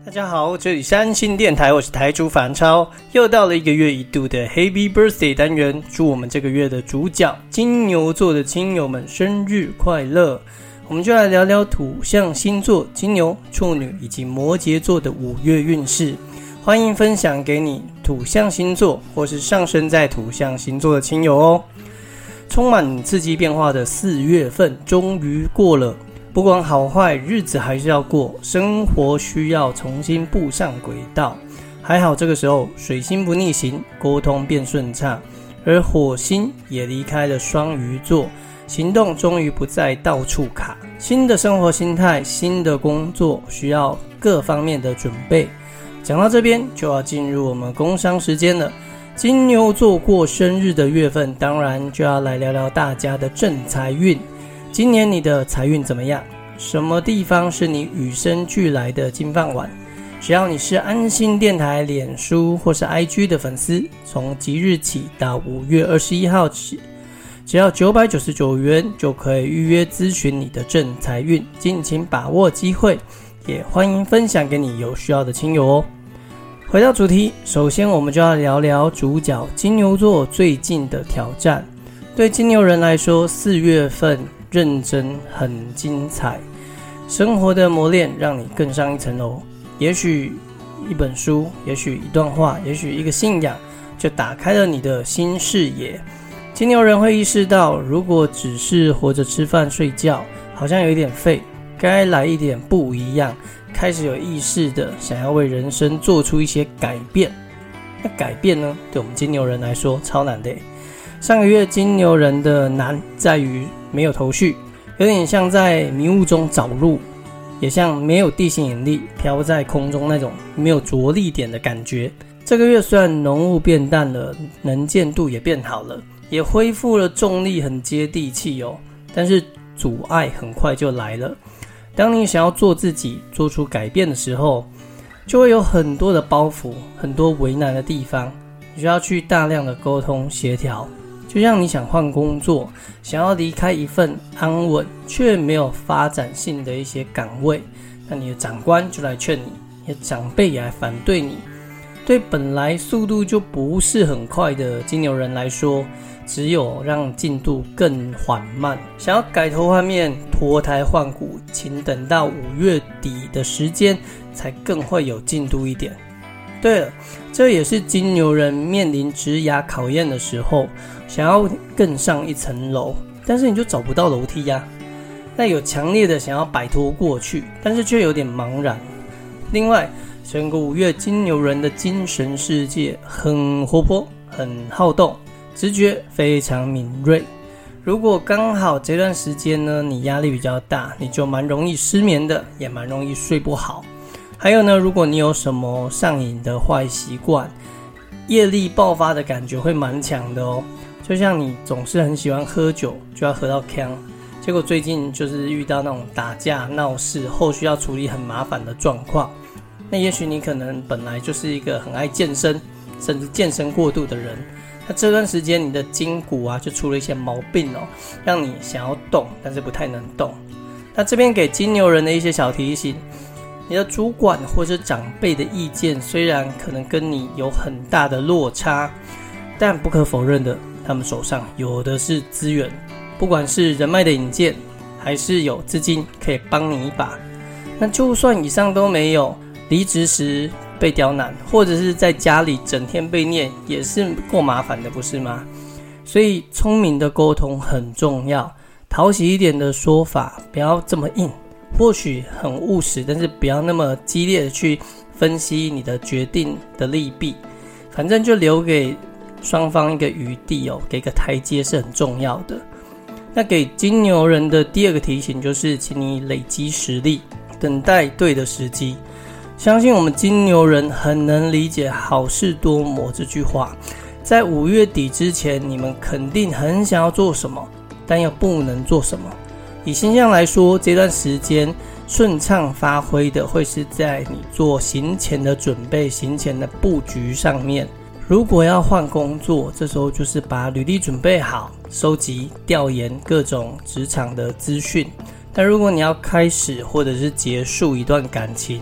大家好，这里是安心电台，我是台主反超，又到了1个月一度的 Happy Birthday 单元，祝我们这个月的主角金牛座的亲友们生日快乐。我们就来聊聊土象星座金牛、处女以及摩羯座的5月运势。欢迎分享给你土象星座或是上升在土象星座的亲友哦。充满刺激变化的4月份终于过了，不管好坏，日子还是要过，生活需要重新步上轨道。还好这个时候水星不逆行，沟通变顺畅，而火星也离开了双鱼座，行动终于不再到处卡。新的生活心态，新的工作，需要各方面的准备。讲到这边就要进入我们工商时间了。金牛座过生日的月份，当然就要来聊聊大家的正财运。今年你的财运怎么样？什么地方是你与生俱来的金饭碗？只要你是安心电台脸书或是 IG 的粉丝，从即日起到5月21号起，只要999元就可以预约咨询你的正财运，敬请把握机会，也欢迎分享给你有需要的亲友哦。回到主题，首先我们就要聊聊主角金牛座最近的挑战。对金牛人来说，4月份认真很精彩，生活的磨练让你更上一层楼。也许一本书，也许一段话，也许一个信仰，就打开了你的新视野。金牛人会意识到，如果只是活着吃饭睡觉，好像有一点废，该来一点不一样，开始有意识的想要为人生做出一些改变。那改变呢，对我们金牛人来说超难的。上个月金牛人的难在于没有头绪，有点像在迷雾中找路，也像没有地心引力飘在空中那种没有着力点的感觉。这个月虽然浓雾变淡了，能见度也变好了，也恢复了重力，很接地气哦，但是阻碍很快就来了。当你想要做自己，做出改变的时候，就会有很多的包袱，很多为难的地方，你需要去大量的沟通协调。就像你想换工作，想要离开一份安稳却没有发展性的一些岗位，那你的长官就来劝你，你的长辈也来反对你。对本来速度就不是很快的金牛人来说，只有让进度更缓慢。想要改头换面、脱胎换骨，请等到5月底的时间才更会有进度一点。对了，这也是金牛人面临职涯考验的时候，想要更上一层楼，但是你就找不到楼梯啊。那有强烈的想要摆脱过去，但是却有点茫然。另外，整个5月金牛人的精神世界很活泼，很好动，直觉非常敏锐。如果刚好这段时间呢，你压力比较大，你就蛮容易失眠的，也蛮容易睡不好。还有呢，如果你有什么上瘾的坏习惯，业力爆发的感觉会蛮强的哦。就像你总是很喜欢喝酒，就要喝到呛，结果最近就是遇到那种打架闹事，后续要处理很麻烦的状况。那也许你可能本来就是一个很爱健身，甚至健身过度的人，那这段时间你的筋骨啊就出了一些毛病哦，让你想要动，但是不太能动。那这边给金牛人的一些小提醒，你的主管或是长辈的意见虽然可能跟你有很大的落差，但不可否认的，他们手上有的是资源，不管是人脉的引荐，还是有资金可以帮你一把。那就算以上都没有，离职时被刁难，或者是在家里整天被念，也是够麻烦的，不是吗？所以聪明的沟通很重要，讨喜一点的说法，不要这么硬。或许很务实，但是不要那么激烈的去分析你的决定的利弊，反正就留给双方一个余地哦，给个台阶是很重要的。那给金牛人的第2个提醒就是，请你累积实力，等待对的时机。相信我们金牛人很能理解好事多磨这句话，在5月底之前，你们肯定很想要做什么，但又不能做什么。以星象来说，这段时间顺畅发挥的会是在你做行前的准备、行前的布局上面。如果要换工作，这时候就是把履历准备好，收集调研各种职场的资讯。但如果你要开始或者是结束一段感情，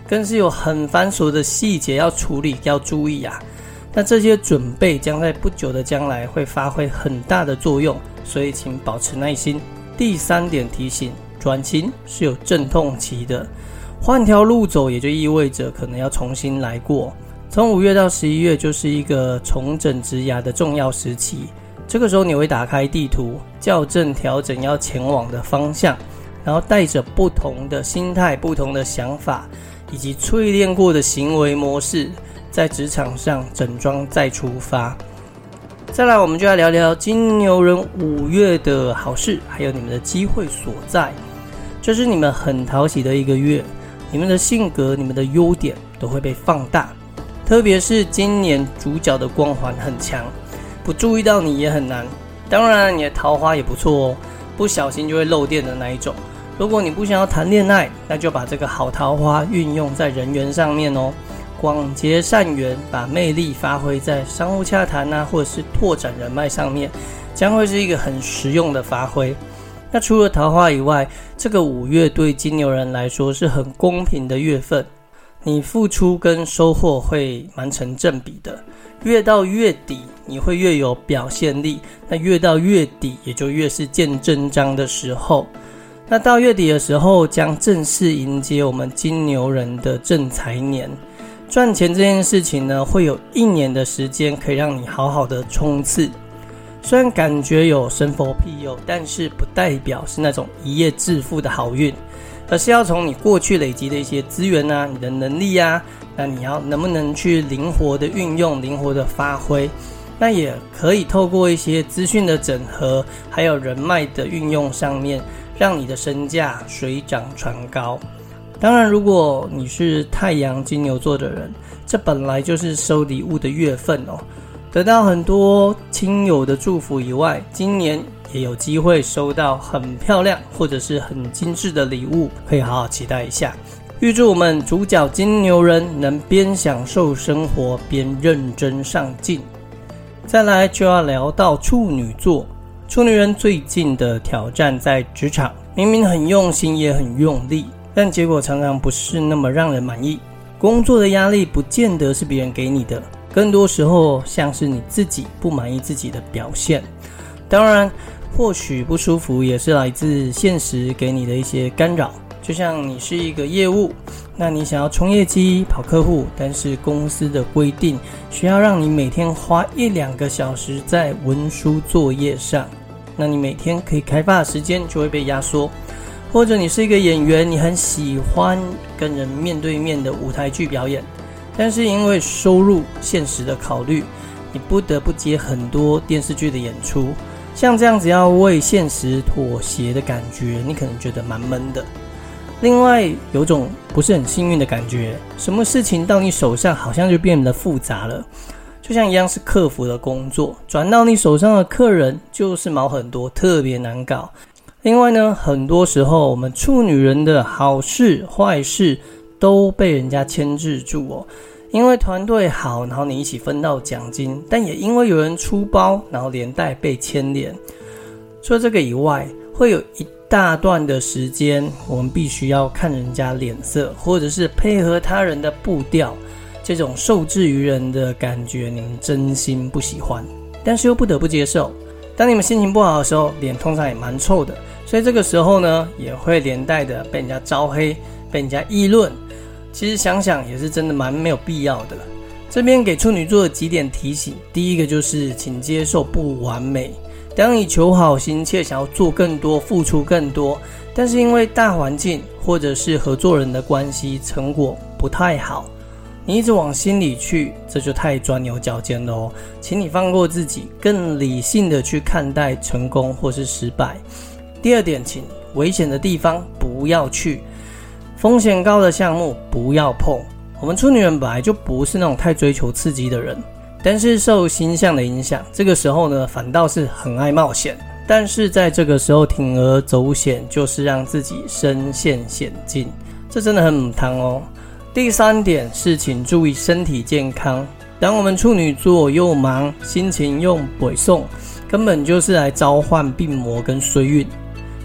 更是有很繁琐的细节要处理要注意啊。那这些准备将在不久的将来会发挥很大的作用，所以请保持耐心。第3点提醒，转型是有阵痛期的，换条路走也就意味着可能要重新来过。从5月到11月就是一个重整职涯的重要时期，这个时候你会打开地图，校正调整要前往的方向，然后带着不同的心态、不同的想法以及淬炼过的行为模式，在职场上整装再出发。再来，我们就来聊聊金牛人5月的好事，还有你们的机会所在。这是你们很讨喜的一个月，你们的性格、你们的优点都会被放大，特别是今年主角的光环很强，不注意到你也很难。当然你的桃花也不错哦，不小心就会漏电的那一种。如果你不想要谈恋爱，那就把这个好桃花运用在人缘上面哦，广结善缘，把魅力发挥在商务洽谈啊，或者是拓展人脉上面，将会是一个很实用的发挥。那除了桃花以外，这个5月对金牛人来说是很公平的月份，你付出跟收获会蛮成正比的。越到月底你会越有表现力，那越到月底也就越是见真章的时候。那到月底的时候将正式迎接我们金牛人的正财年，赚钱这件事情呢，会有1年的时间可以让你好好的冲刺。虽然感觉有神佛庇佑，但是不代表是那种一夜致富的好运，而是要从你过去累积的一些资源啊，你的能力啊，那你要能不能去灵活的运用，灵活的发挥。那也可以透过一些资讯的整合，还有人脉的运用上面，让你的身价水涨船高。当然如果你是太阳金牛座的人，这本来就是收礼物的月份哦，得到很多亲友的祝福以外，今年也有机会收到很漂亮或者是很精致的礼物，可以好好期待一下。预祝我们主角金牛人能边享受生活边认真上进。再来就要聊到处女座，处女人最近的挑战在职场，明明很用心也很用力，但结果常常不是那么让人满意。工作的压力不见得是别人给你的，更多时候像是你自己不满意自己的表现。当然或许不舒服也是来自现实给你的一些干扰，就像你是一个业务，那你想要冲业绩跑客户，但是公司的规定需要让你每天花1-2个小时在文书作业上，那你每天可以开发的时间就会被压缩。或者你是一个演员，你很喜欢跟人面对面的舞台剧表演，但是因为收入现实的考虑，你不得不接很多电视剧的演出。像这样子要为现实妥协的感觉，你可能觉得蛮闷的。另外有种不是很幸运的感觉，什么事情到你手上好像就变得复杂了，就像一样是客服的工作，转到你手上的客人就是毛很多，特别难搞。另外呢，很多时候我们处女人的好事坏事都被人家牵制住哦，因为团队好，然后你一起分到奖金，但也因为有人出包，然后连带被牵连。除了这个以外，会有一大段的时间我们必须要看人家脸色，或者是配合他人的步调，这种受制于人的感觉你们真心不喜欢，但是又不得不接受。当你们心情不好的时候，脸通常也蛮臭的，所以这个时候呢，也会连带的被人家招黑，被人家议论。其实想想也是真的蛮没有必要的。这边给处女座的几点提醒，第一个就是请接受不完美。当你求好心切，想要做更多，付出更多，但是因为大环境或者是合作人的关系，成果不太好，你一直往心里去，这就太钻牛角尖了哦。请你放过自己，更理性的去看待成功或是失败。第二点，请危险的地方不要去，风险高的项目不要碰。我们处女人本来就不是那种太追求刺激的人，但是受星象的影响，这个时候呢，反倒是很爱冒险。但是在这个时候铤而走险，就是让自己身陷险境，这真的很母汤哦。第三点是请注意身体健康。当我们处女座又忙，心情又北宋，根本就是来召唤病魔跟衰运。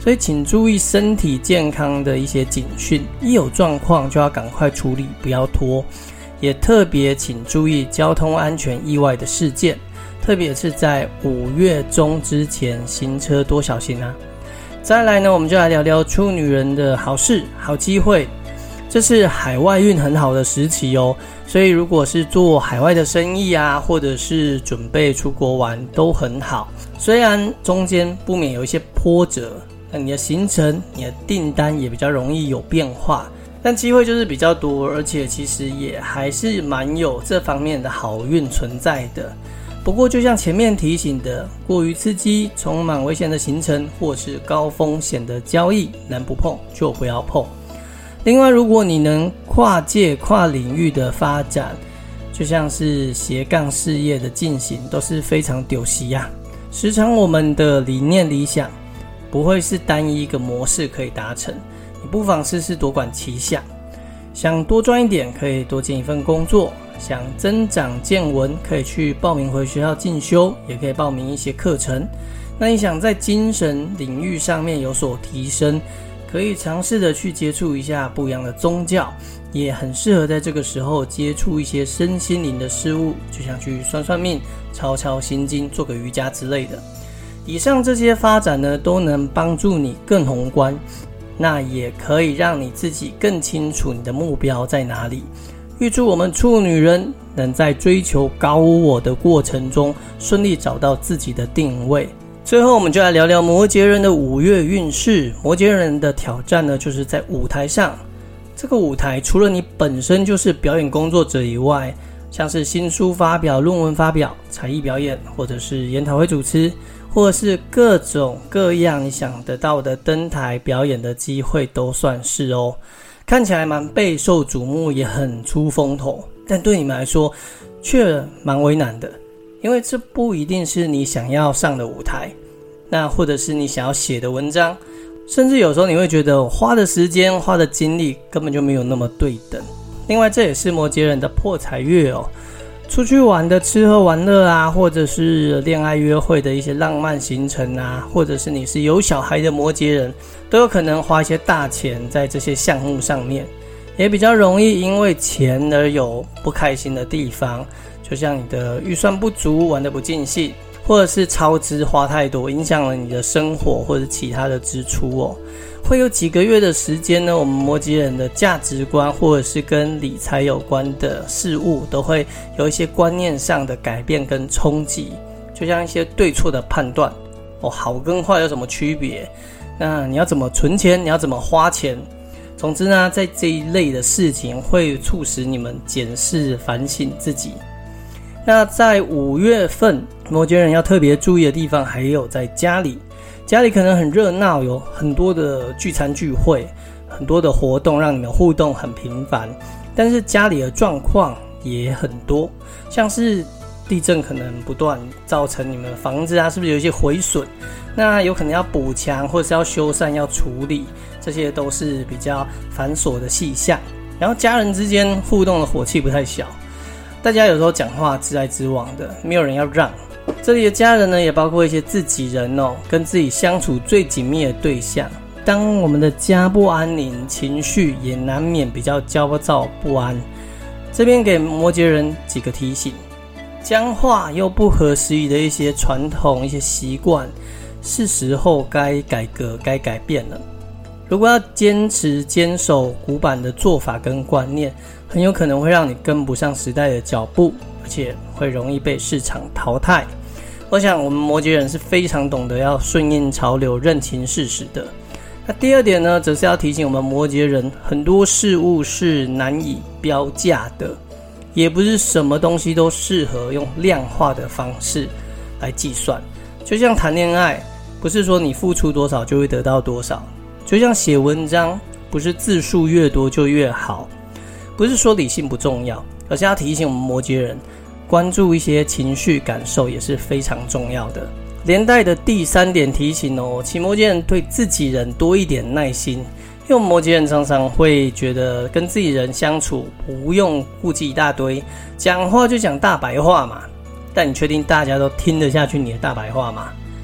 所以请注意身体健康的一些警讯，一有状况就要赶快处理，不要拖。也特别请注意交通安全意外的事件，特别是在5月中之前，行车多小心啊。再来呢，我们就来聊聊处女人的好事、好机会。这是海外运很好的时期哦，所以如果是做海外的生意啊，或者是准备出国玩都很好。虽然中间不免有一些波折，那你的行程、你的订单也比较容易有变化，但机会就是比较多，而且其实也还是蛮有这方面的好运存在的。不过就像前面提醒的，过于刺激、充满危险的行程或是高风险的交易，能不碰就不要碰。另外，如果你能跨界跨领域的发展，就像是斜杠事业的进行，都是非常丢西啊。时常我们的理念理想不会是单一一个模式可以达成，你不妨试试多管齐下。想多赚一点，可以多兼一份工作；想增长见闻，可以去报名回学校进修，也可以报名一些课程。那你想在精神领域上面有所提升，可以尝试的去接触一下不一样的宗教，也很适合在这个时候接触一些身心灵的事物，就像去算算命、抄抄心经、做个瑜伽之类的。以上这些发展呢，都能帮助你更宏观，那也可以让你自己更清楚你的目标在哪里。预祝我们处女人能在追求高我的过程中顺利找到自己的定位。最后我们就来聊聊摩羯人的5月运势。摩羯人的挑战呢，就是在舞台上。这个舞台除了你本身就是表演工作者以外，像是新书发表、论文发表、才艺表演，或者是研讨会主持，或者是各种各样你想得到的登台表演的机会都算是哦。看起来蛮备受瞩目，也很出风头，但对你们来说却蛮为难的，因为这不一定是你想要上的舞台，那或者是你想要写的文章，甚至有时候你会觉得花的时间、花的精力根本就没有那么对等。另外，这也是摩羯人的破财月哦，出去玩的吃喝玩乐啊，或者是恋爱约会的一些浪漫行程啊，或者是你是有小孩的摩羯人，都有可能花一些大钱在这些项目上面，也比较容易因为钱而有不开心的地方，就像你的预算不足、玩得不尽兴，或者是超支花太多，影响了你的生活或者其他的支出哦。会有几个月的时间呢，我们摩羯人的价值观或者是跟理财有关的事物都会有一些观念上的改变跟冲击，就像一些对错的判断哦，好跟坏有什么区别，那你要怎么存钱，你要怎么花钱，总之呢，在这一类的事情会促使你们检视反省自己。那在5月份摩羯人要特别注意的地方还有在家里可能很热闹，有很多的聚餐聚会，很多的活动让你们互动很频繁，但是家里的状况也很多，像是地震可能不断，造成你们房子啊是不是有一些毁损，那有可能要补强或者是要修缮要处理，这些都是比较繁琐的细项。然后家人之间互动的火气不太小，大家有时候讲话直来直往的，没有人要让。这里的家人呢，也包括一些自己人哦，跟自己相处最紧密的对象。当我们的家不安宁，情绪也难免比较焦躁不安。这边给摩羯人几个提醒：僵化又不合时宜的一些传统、一些习惯，是时候该改革、该改变了。如果要坚守古板的做法跟观念，很有可能会让你跟不上时代的脚步，而且会容易被市场淘汰。我想我们摩羯人是非常懂得要顺应潮流、认清事实的。那第二点呢，则是要提醒我们摩羯人，很多事物是难以标价的，也不是什么东西都适合用量化的方式来计算。就像谈恋爱，不是说你付出多少就会得到多少，就像写文章，不是字数越多就越好，不是说理性不重要，而是要提醒我们摩羯人，关注一些情绪感受也是非常重要的。连带的第3点提醒哦，请摩羯人对自己人多一点耐心，因为我们摩羯人常常会觉得跟自己人相处不用顾忌一大堆，讲话就讲大白话嘛，但你确定大家都听得下去你的大白话吗？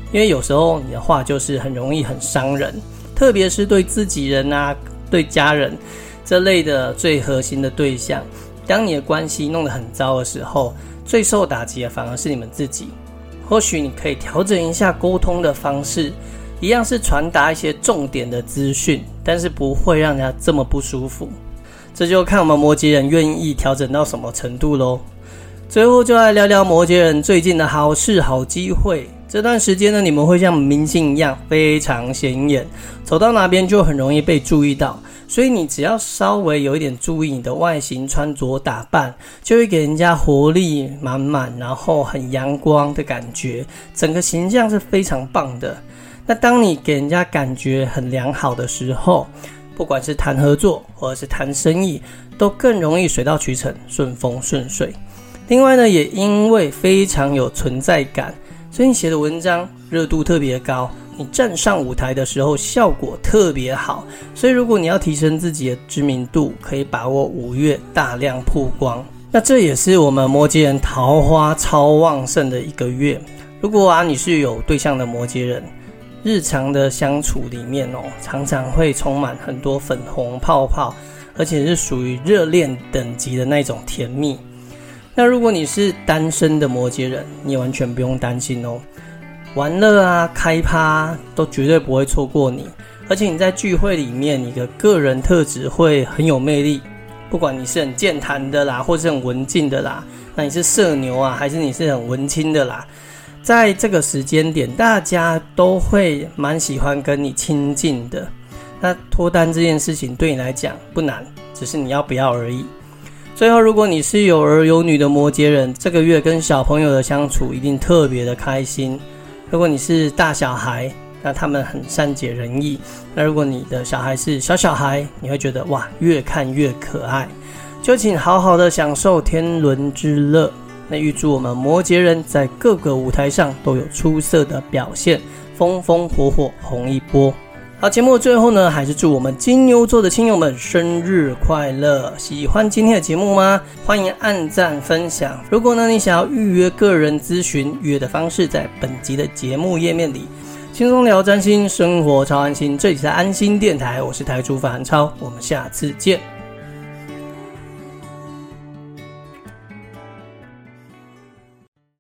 因为有时候你的话就是很容易很伤人，特别是对自己人啊、对家人这类的最核心的对象，当你的关系弄得很糟的时候，最受打击的反而是你们自己。或许你可以调整一下沟通的方式，一样是传达一些重点的资讯，但是不会让人家这么不舒服。这就看我们摩羯人愿意调整到什么程度咯。最后就来聊聊摩羯人最近的好事好机会。这段时间呢，你们会像明星一样非常显眼，走到哪边就很容易被注意到，所以你只要稍微有一点注意你的外形穿着打扮，就会给人家活力满满，然后很阳光的感觉，整个形象是非常棒的。那当你给人家感觉很良好的时候，不管是谈合作或者是谈生意，都更容易水到渠成，顺风顺水。另外呢，也因为非常有存在感，所以你写的文章热度特别高，你站上舞台的时候效果特别好。所以如果你要提升自己的知名度，可以把握5月大量曝光。那这也是我们摩羯人桃花超旺盛的一个月。如果你是有对象的摩羯人，日常的相处里面常常会充满很多粉红泡泡，而且是属于热恋等级的那种甜蜜。那如果你是单身的摩羯人，你也完全不用担心玩乐啊、开趴都绝对不会错过你。而且你在聚会里面，你的个人特质会很有魅力，不管你是很健谈的啦，或是很文静的啦，那你是社牛啊，还是你是很文青的啦，在这个时间点，大家都会蛮喜欢跟你亲近的。那脱单这件事情对你来讲不难，只是你要不要而已。最后，如果你是有儿有女的摩羯人，这个月跟小朋友的相处一定特别的开心。如果你是大小孩，那他们很善解人意。那如果你的小孩是小小孩，你会觉得哇，越看越可爱。就请好好的享受天伦之乐。那预祝我们摩羯人在各个舞台上都有出色的表现，风风火火红一波。好，节目的最后呢，还是祝我们金牛座的亲友们生日快乐！喜欢今天的节目吗？欢迎按赞分享。如果呢你想要预约个人咨询，预约的方式在本集的节目页面里。轻松聊占星，生活超安心。这里是安心电台，我是台主范超，我们下次见。